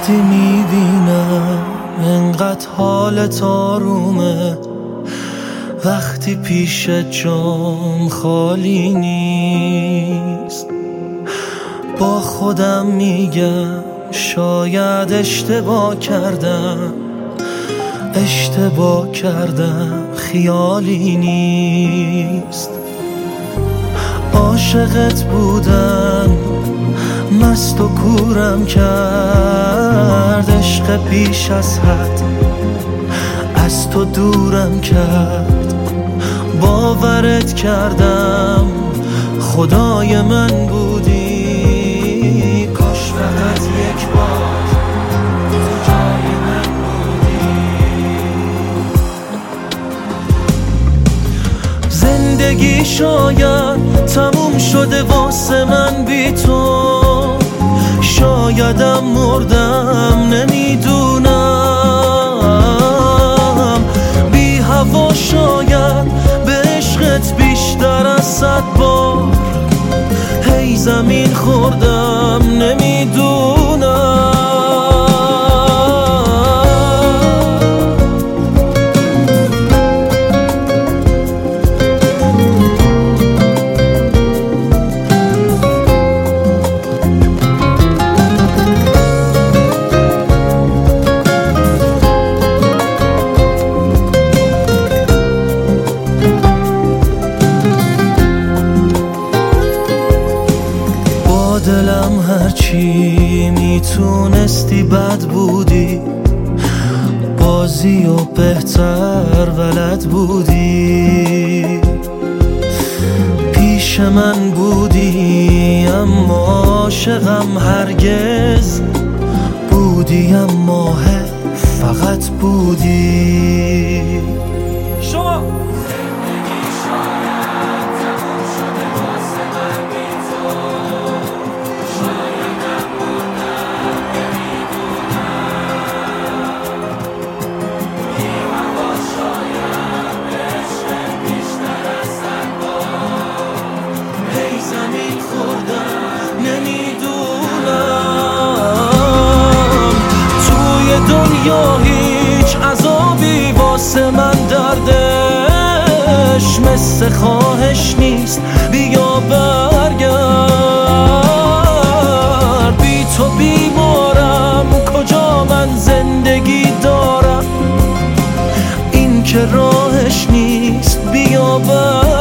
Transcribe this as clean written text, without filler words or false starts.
وقتی میبینم انقدر حالت آرومه، وقتی پیش جام خالی نیست، با خودم میگم شاید اشتباه کردم خیالی نیست. عاشقت بودم مست و کورم کرد، عشق بیش از حد از تو دورم کرد. باورت کردم خدای من بودی، کاش فقط یک بار تو جای من بودی. زندگی شاید تموم شده واسه من بی تو، شایدم مردم نمیدونم. بی هوا شاید به عشقت بیشتر از 100 بار هی زمین خوردم نمیدونم. دلم هرچی میتونستی بد بودی، بازی و بهتر بلد بودی. پیش من بودی اما عاشقم هرگز بودی، اما فقط بودی. شما زمین خوردم نمیدونم. توی دنیا هیچ عذابی واسه من دردش مثل خواهش نیست. بیا برگرد، بی تو بیمارم، کجا من زندگی دارم؟ این که راهش نیست. بیا برگرد.